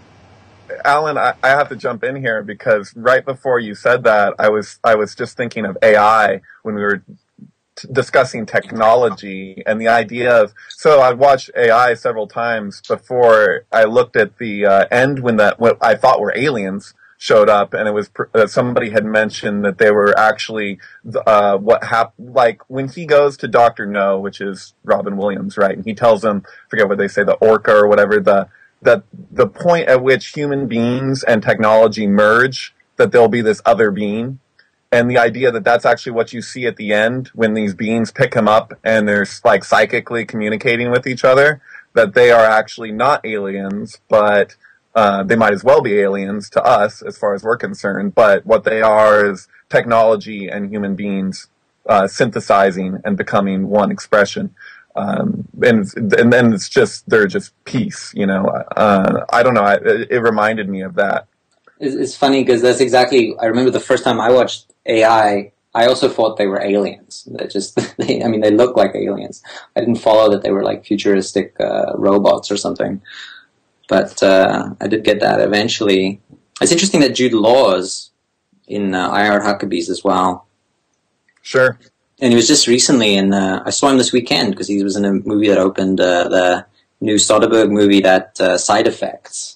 Alan, I have to jump in here because right before you said that, I was just thinking of AI when we were discussing technology and the idea of. So I watched AI several times before I looked at the end when what I thought were aliens showed up, and it was somebody had mentioned that they were actually what happened. Like when he goes to Dr. No, which is Robin Williams, right, and he tells him, forget what they say, the orca or whatever, that the point at which human beings and technology merge, that there'll be this other being. And the idea that that's actually what you see at the end when these beings pick him up and they're like psychically communicating with each other, that they are actually not aliens, but they might as well be aliens to us as far as we're concerned. But what they are is technology and human beings synthesizing and becoming one expression. And then it's just, they're just peace, you know. I don't know, it reminded me of that. It's funny because that's exactly, I remember the first time I watched AI, I also thought they were aliens. They look like aliens. I didn't follow that they were like futuristic robots or something. But I did get that eventually. It's interesting that Jude Law's in I Heart Huckabees as well. Sure. And he was just recently I saw him this weekend because he was in a movie that opened, the new Soderbergh movie, that Side Effects.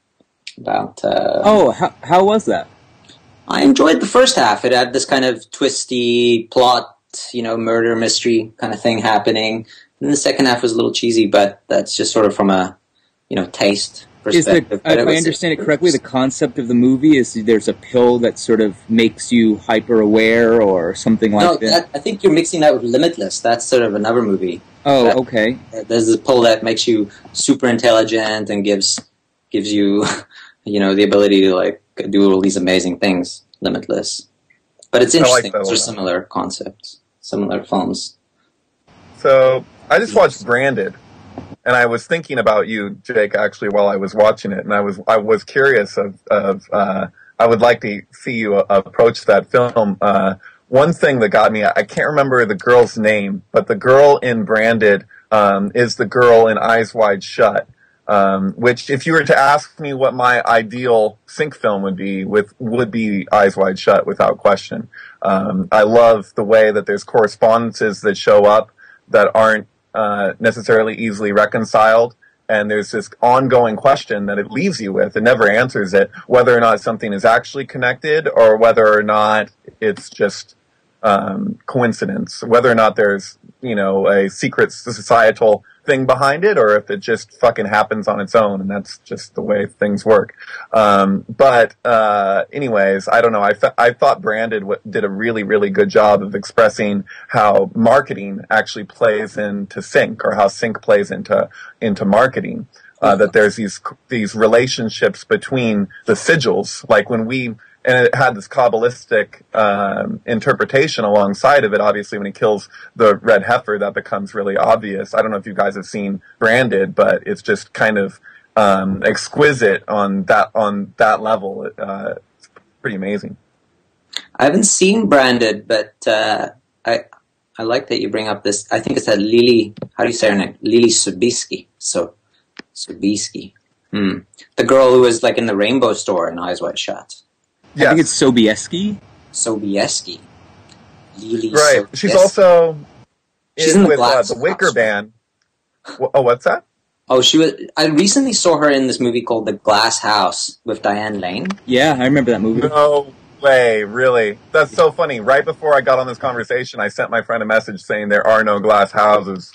About. How was that? I enjoyed the first half. It had this kind of twisty plot, you know, murder mystery kind of thing happening. And the second half was a little cheesy, but that's just sort of from a taste Is perspective. if I understand it correctly, the concept of the movie is there's a pill that sort of makes you hyper aware or something like that? I think you're mixing that with Limitless. That's sort of another movie. Oh, okay. There's a pill that makes you super intelligent and gives you, the ability to like do all these amazing things. Limitless, but it's interesting. Those are similar concepts, similar films. So I just watched Branded. And I was thinking about you, Jake, actually, while I was watching it, and I was curious I would like to see you approach that film. One thing that got me, I can't remember the girl's name, but the girl in Branded is the girl in Eyes Wide Shut. Which, if you were to ask me what my ideal sync film would be Eyes Wide Shut, without question. I love the way that there's correspondences that show up that aren't necessarily easily reconciled, and there's this ongoing question that it leaves you with. It never answers it, whether or not something is actually connected or whether or not it's just coincidence, whether or not there's a secret societal thing behind it, or if it just fucking happens on its own, and that's just the way things work. But anyways, I don't know. I thought Branded did a really, really good job of expressing how marketing actually plays into sync, or how sync plays into marketing. That there's these relationships between the sigils, like and it had this Kabbalistic interpretation alongside of it. Obviously, when he kills the red heifer, that becomes really obvious. I don't know if you guys have seen Branded, but it's just kind of exquisite on that level. It's pretty amazing. I haven't seen Branded, but I like that you bring up this. I think it's that Lily. How do you say her name? Lily Sobieski. Sobieski. The girl who was like in the Rainbow Store in Eyes Wide Shut. Yes. I think it's Sobieski. Lily right. Sobieski. She's also in with the Wicker Band. Oh, what's that? Oh, I recently saw her in this movie called The Glass House with Diane Lane. Yeah, I remember that movie. No way, really? That's so funny. Right before I got on this conversation, I sent my friend a message saying there are no glass houses.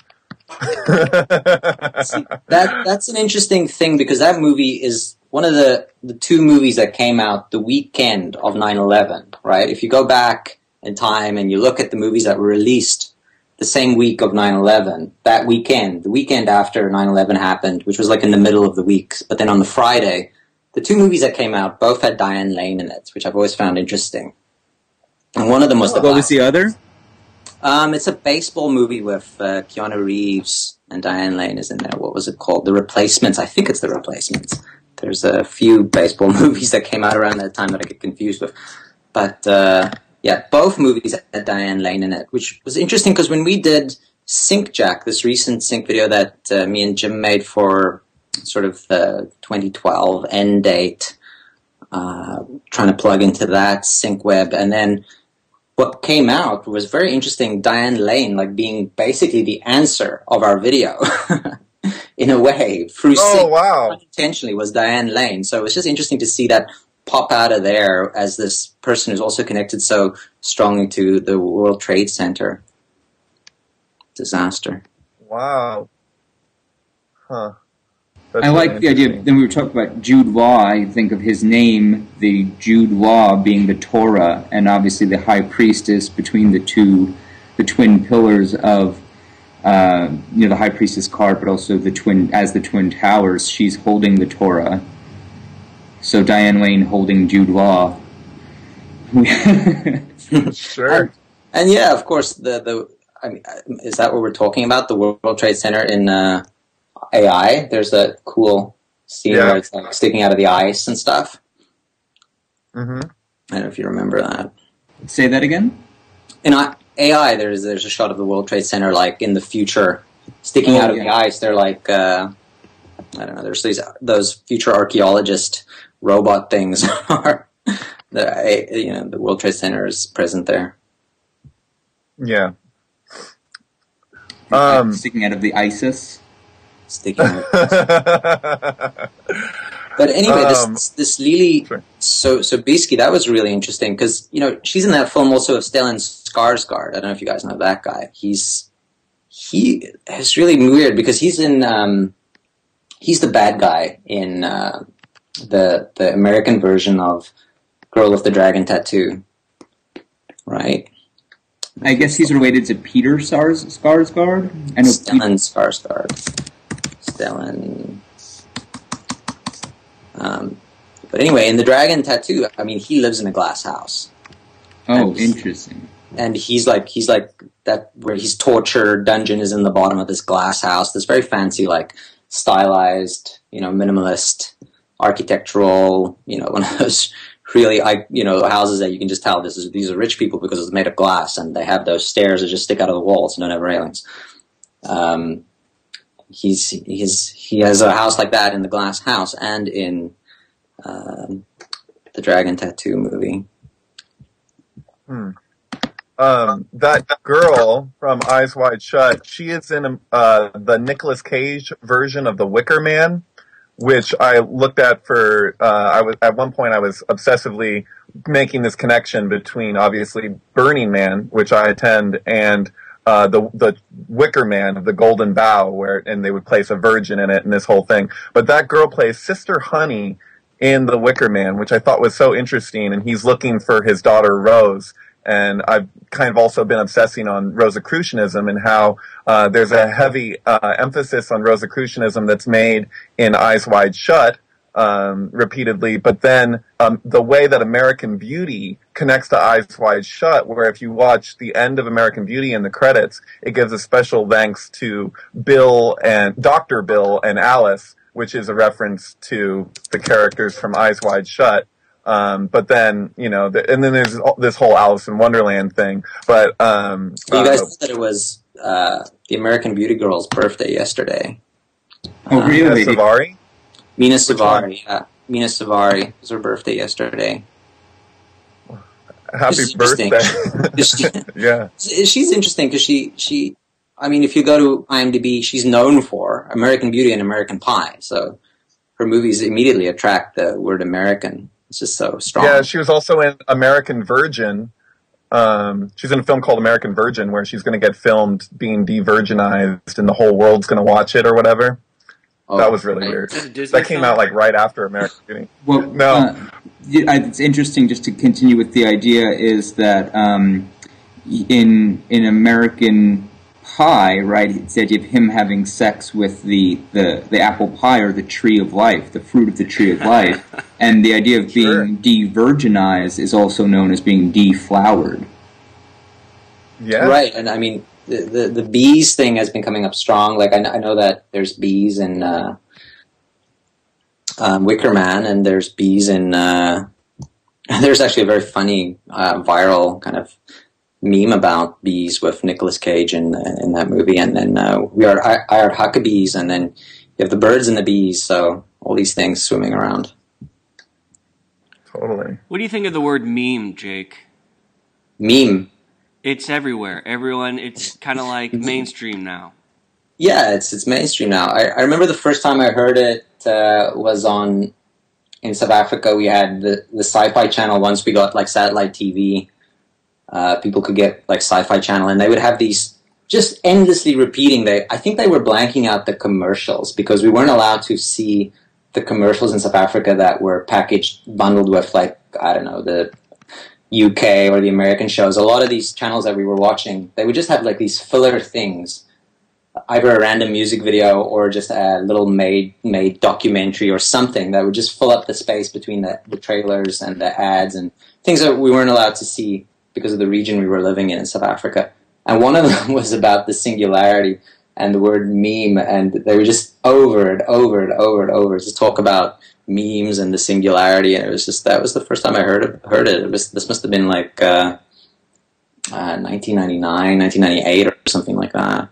See, that's an interesting thing, because that movie is one of the two movies that came out the weekend of 9/11, right? If you go back in time and you look at the movies that were released the same week of 9/11, that weekend, the weekend after 9/11 happened, which was like in the middle of the week, but then on the Friday, the two movies that came out both had Diane Lane in it, which I've always found interesting. And one of them was What was the other? It's a baseball movie with Keanu Reeves, and Diane Lane is in there. What was it called? The Replacements. I think it's The Replacements. There's a few baseball movies that came out around that time that I get confused with. But, both movies had Diane Lane in it, which was interesting because when we did Sync Jack, this recent sync video that me and Jim made for sort of the 2012 end date, trying to plug into that sync web, and then what came out was very interesting. Diane Lane, like being basically the answer of our video, in a way, through sync. Wow! Unintentionally was Diane Lane. So it was just interesting to see that pop out of there as this person who's also connected so strongly to the World Trade Center disaster. Wow. Huh. I like the idea. Then we were talking about Jude Law. I think of his name, the Jude Law, being the Torah, and obviously the high priestess between the twin pillars of, the high priestess card, but also the twin towers. She's holding the Torah. So Diane Lane holding Jude Law. Sure. And yeah, of course, is that what we're talking about? The World Trade Center in AI? There's a cool scene where it's like sticking out of the ice and stuff. Mm-hmm. I don't know if you remember that. Say that again? In AI, there's a shot of the World Trade Center like in the future, sticking out of the ice. They're like, I don't know, there's those future archaeologist robot things are, the World Trade Center is present there. Yeah. Sticking out of the ISIS. Sticking out. But anyway, this Lily Sobieski, that was really interesting because, she's in that film also of Stellan Skarsgård. I don't know if you guys know that guy. He is really weird because he's he's the bad guy in the American version of Girl with the Dragon Tattoo, right? I guess he's related to Peter Skarsgård. I know Stellan Skarsgård. Stellan. But anyway, in the Dragon Tattoo, I mean, he lives in a glass house. Oh, interesting. And he's like that, where he's tortured. Dungeon is in the bottom of this glass house. This very fancy, like stylized, minimalist, architectural, one of those really, houses that you can just tell these are rich people because it's made of glass, and they have those stairs that just stick out of the walls and don't have railings. He has a house like that in the glass house and in the Dragon Tattoo movie. That girl from Eyes Wide Shut, she is in the Nicolas Cage version of The Wicker Man, which I looked at for, at one point I was obsessively making this connection between, obviously, Burning Man, which I attend, and the Wicker Man, the Golden Bough, and they would place a virgin in it and this whole thing. But that girl plays Sister Honey in The Wicker Man, which I thought was so interesting, and he's looking for his daughter Rose. And I've kind of also been obsessing on Rosicrucianism and how there's a heavy emphasis on Rosicrucianism that's made in Eyes Wide Shut repeatedly. But then the way that American Beauty connects to Eyes Wide Shut, where if you watch the end of American Beauty in the credits, it gives a special thanks to Dr. Bill and Alice, which is a reference to the characters from Eyes Wide Shut. But then, and then there's this whole Alice in Wonderland thing. But, you guys know that it was, the American Beauty girl's birthday yesterday. Oh, really? Savari? Mina Savari, yeah. Mina Savari. It was her birthday yesterday. Happy birthday. Yeah. She's interesting because she, I mean, if you go to IMDb, she's known for American Beauty and American Pie. So her movies immediately attract the word American. It's just so strong. Yeah, she was also in American Virgin. She's in a film called American Virgin where she's going to get filmed being de-virginized and the whole world's going to watch it or whatever. Oh, that was really weird. That came out like right after American Beauty. Well, no. It's interesting just to continue with the idea is that in American Pie, right, it's the idea of him having sex with the apple pie or the tree of life, the fruit of the tree of life. And the idea of being de-virginized is also known as being deflowered. Yeah. Right, and I mean, the bees thing has been coming up strong. Like, I know that there's bees in Wicker Man, and there's bees in... there's actually a very funny, viral kind of meme about bees with Nicolas Cage in that movie. And then we are Huckabees, and then you have the birds and the bees, so all these things swimming around. Totally. What do you think of the word meme, Jake? Meme? It's everywhere. It's kind of like mainstream now. Yeah, it's mainstream now. I remember the first time I heard it was in South Africa. We had the Sci-Fi Channel. Once we got like satellite TV, people could get like Sci-Fi Channel, and they would have these just endlessly repeating. I think they were blanking out the commercials because we weren't allowed to see the commercials in South Africa that were bundled with, like, I don't know, the UK or the American shows. A lot of these channels that we were watching, they would just have like these filler things, either a random music video or just a little made documentary or something that would just fill up the space between the trailers and the ads and things that we weren't allowed to see because of the region we were living in South Africa. And one of them was about the singularity and the word meme, and they were just over and over and over and over just talk about memes and the singularity, and it was just, that was the first time I heard it. This must have been like 1999, 1998 or something like that.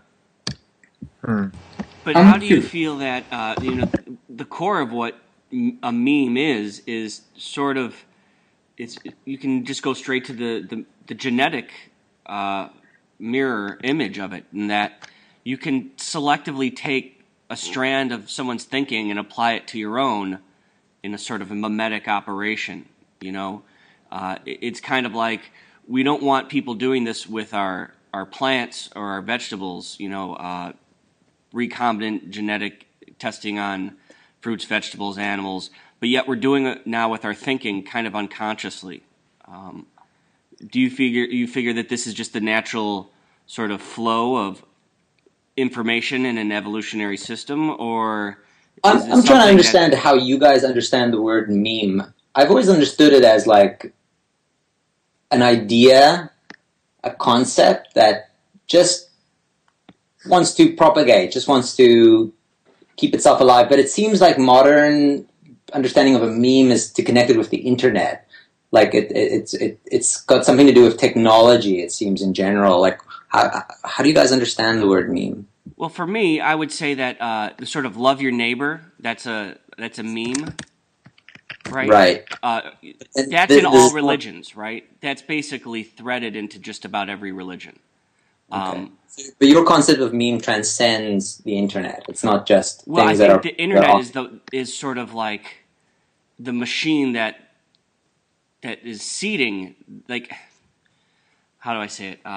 But how do you feel that the core of what a meme is sort of, you can just go straight to the genetic mirror image of it, and that you can selectively take a strand of someone's thinking and apply it to your own in a sort of a mimetic operation. It's kind of like, we don't want people doing this with our plants or our vegetables, recombinant genetic testing on fruits, vegetables, animals, but yet we're doing it now with our thinking kind of unconsciously. Do you figure that this is just the natural sort of flow of information in an evolutionary system, or I'm trying to understand how you guys understand the word meme. I've always understood it as like an idea, a concept that just wants to propagate, just wants to keep itself alive. But it seems like modern understanding of a meme is to connect it with the internet. Like it's got something to do with technology, it seems, in general. Like, how do you guys understand the word meme? Well, for me, I would say that the sort of love your neighbor, that's a meme, right? Right. That's in all religions, right? That's basically threaded into just about every religion. Okay. But your concept of meme transcends the internet. It's not just things I think the internet is sort of like the machine that is seeding, like, how do I say it?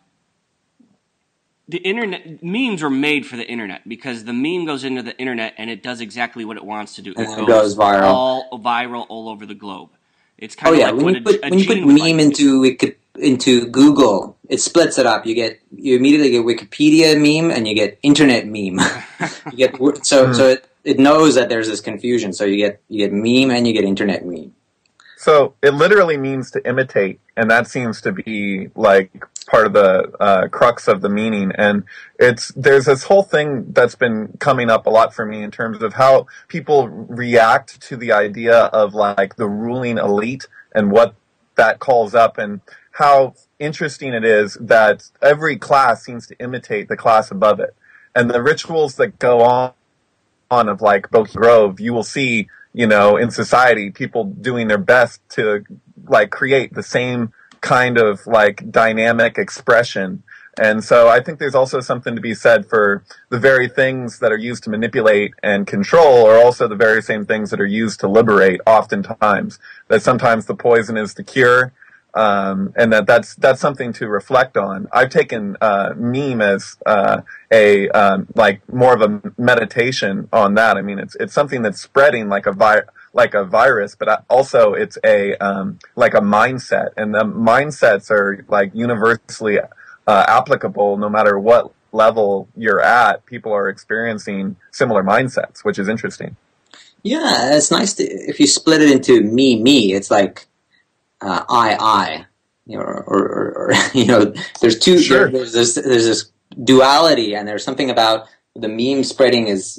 The internet, memes are made for the internet because the meme goes into the internet and it does exactly what it wants to do. It goes viral. All over the globe. It's kind of like when you put meme into Google, it splits it up. You immediately get Wikipedia meme and you get internet meme. So it knows that there's this confusion. So you get meme and you get internet meme. So it literally means to imitate, and that seems to be like part of the crux of the meaning. And there's this whole thing that's been coming up a lot for me in terms of how people react to the idea of like the ruling elite and what that calls up, and how interesting it is that every class seems to imitate the class above it. And the rituals that go on of like Bohemian Grove, you will see, in society, people doing their best to like create the same kind of like dynamic expression. And so I think there's also something to be said for the very things that are used to manipulate and control are also the very same things that are used to liberate oftentimes. That sometimes the poison is the cure. And that's something to reflect on. I've taken meme as like more of a meditation on that. I mean, it's something that's spreading like a virus, but also it's like a mindset, and the mindsets are like universally applicable no matter what level you're at. People are experiencing similar mindsets, which is interesting. Yeah, it's nice if you split it into me. It's like I, or there's two. Sure. There's this duality, and there's something about the meme spreading is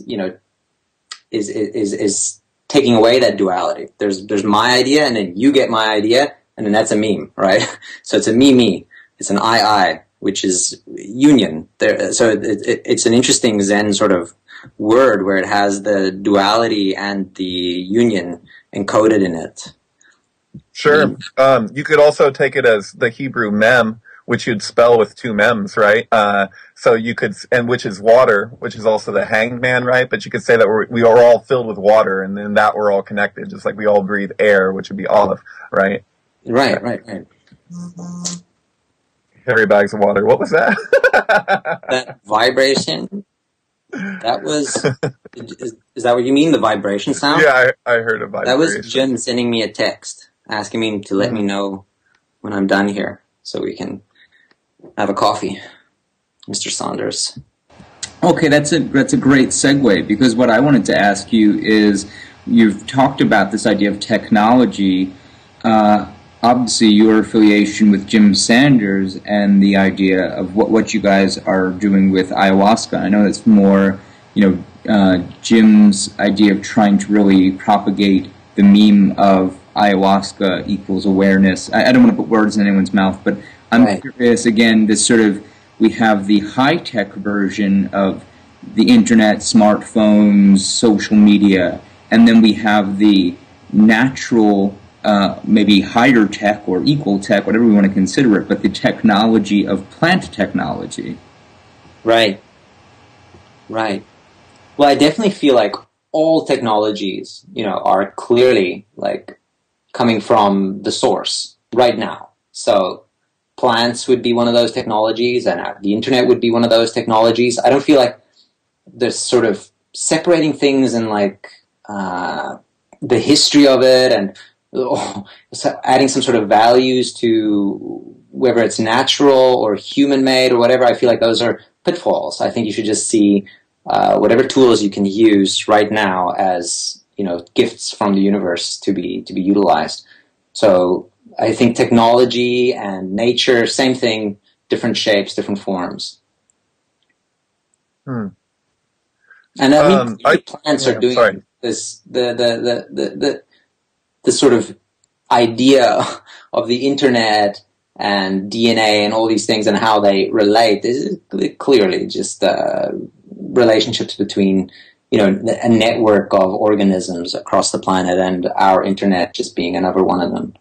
taking away that duality. There's my idea, and then you get my idea, and then that's a meme, right? So it's a me. It's an I, which is union. So it's an interesting Zen sort of word where it has the duality and the union encoded in it. Sure. You could also take it as the Hebrew mem, which you'd spell with two mems, right? So you could, and which is water, which is also the hanged man, right? But you could say that we are all filled with water, and then that we're all connected, just like we all breathe air, which would be olive, right? Right. Carry bags of water. What was that? That vibration. That was. Is that what you mean? The vibration sound? Yeah, I heard a vibration. That was Jim sending me a text asking me to let me know when I'm done here, so we can have a coffee, Mr. Saunders. Okay, that's a great segue, because what I wanted to ask you is, you've talked about this idea of technology. Obviously, your affiliation with Jim Sanders and the idea of what you guys are doing with ayahuasca. I know that's more, Jim's idea of trying to really propagate the meme of ayahuasca equals awareness. I don't want to put words in anyone's mouth, but I'm curious, again, this sort of, we have the high-tech version of the internet, smartphones, social media, and then we have the natural, maybe higher tech or equal tech, whatever we want to consider it, but the technology of plant technology. Right. Well, I definitely feel like all technologies, are clearly like coming from the source right now. So plants would be one of those technologies, and the internet would be one of those technologies. I don't feel like there's sort of separating things and like the history of it, and adding some sort of values to whether it's natural or human-made or whatever. I feel like those are pitfalls. I think you should just see whatever tools you can use right now as, you know, gifts from the universe to be utilized. So I think technology and nature, same thing, different shapes, different forms. And I mean, plants are doing this. The sort of idea of the internet and DNA and all these things and how they relate is clearly just relationships between, you know, a network of organisms across the planet, and our internet just being another one of them.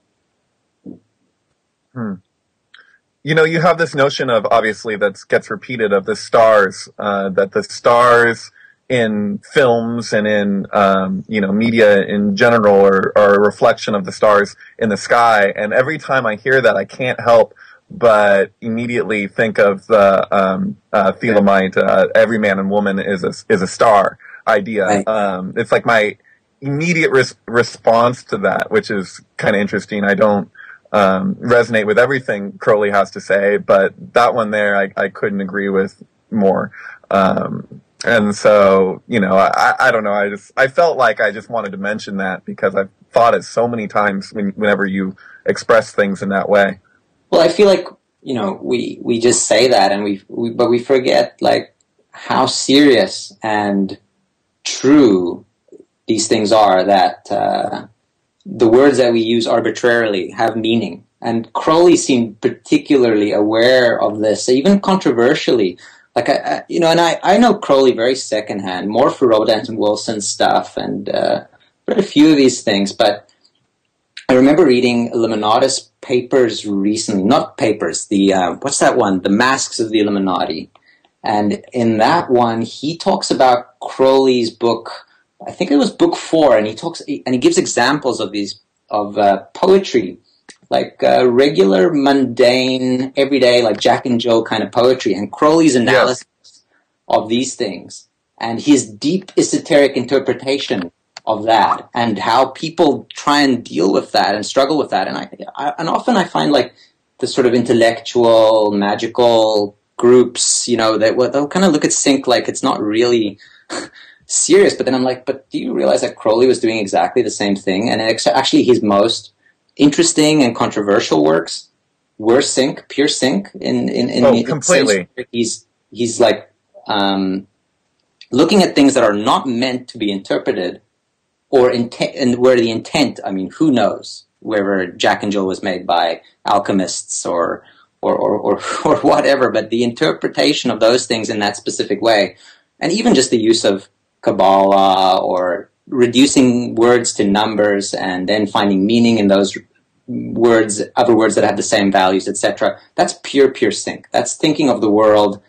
You know, you have this notion of, obviously, that gets repeated, of the stars, that the stars in films and in, you know, media in general are a reflection of the stars in the sky. And every time I hear that, I can't help but immediately think of the Thelemite, every man and woman is a star idea. Right. It's like my immediate response to that, which is kind of interesting. I don't resonate with everything Crowley has to say, but that one there I couldn't agree with more. And so, you know, I don't know. I felt like I just wanted to mention that because I've thought it so many times whenever you express things in that way. Well, I feel like, you know, we just say that, and but we forget, like, how serious and true these things are, that the words that we use arbitrarily have meaning. And Crowley seemed particularly aware of this, even controversially. Like, you know, and I know Crowley very secondhand, more for Robert Anton Wilson's stuff and read a few of these things. But I remember reading Illuminatus papers recently, not papers, the, what's that one? The Masks of the Illuminati. And in that one, he talks about Crowley's book, I think it was book 4, and he gives examples of these, of poetry, like regular, mundane, everyday, like Jack and Jill kind of poetry, and Crowley's analysis of these things, and his deep esoteric interpretation of that, and how people try and deal with that and struggle with that. And often I find, like, the sort of intellectual, magical groups, you know, they'll kind of look at sync like it's not really serious, but then I'm like, but do you realize that Crowley was doing exactly the same thing? And actually his most interesting and controversial works were sync, pure sync. In completely. He's like looking at things that are not meant to be interpreted, or intent, and where the intent, I mean, who knows whether Jack and Jill was made by alchemists or whatever, but the interpretation of those things in that specific way, and even just the use of Kabbalah or reducing words to numbers and then finding meaning in those words, other words that have the same values, etc. That's pure sync. That's thinking of the world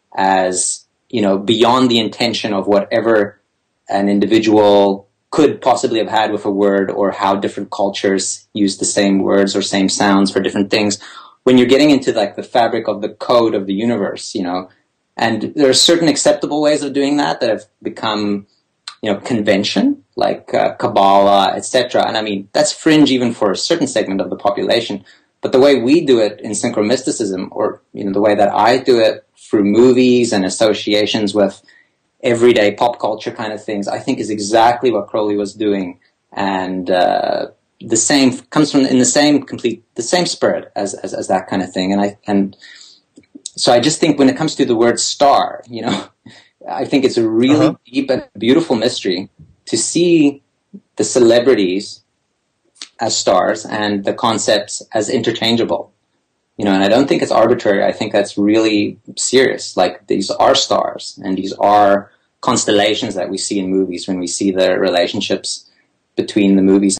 as, you know, beyond the intention of whatever an individual could possibly have had with a word, or how different cultures use the same words or same sounds for different things. When you're getting into, like, the fabric of the code of the universe, you know, and there are certain acceptable ways of doing that have become, you know, convention, like Kabbalah, etc. And I mean, that's fringe even for a certain segment of the population. But the way we do it in synchromysticism, or, you know, the way that I do it through movies and associations with everyday pop culture kind of things, I think is exactly what Crowley was doing. And the same comes from in the same spirit as that kind of thing. And so I just think when it comes to the word star, you know, I think it's a really deep and beautiful mystery to see the celebrities as stars and the concepts as interchangeable. You know, and I don't think it's arbitrary. I think that's really serious. Like, these are stars, and these are constellations that we see in movies when we see the relationships between the movies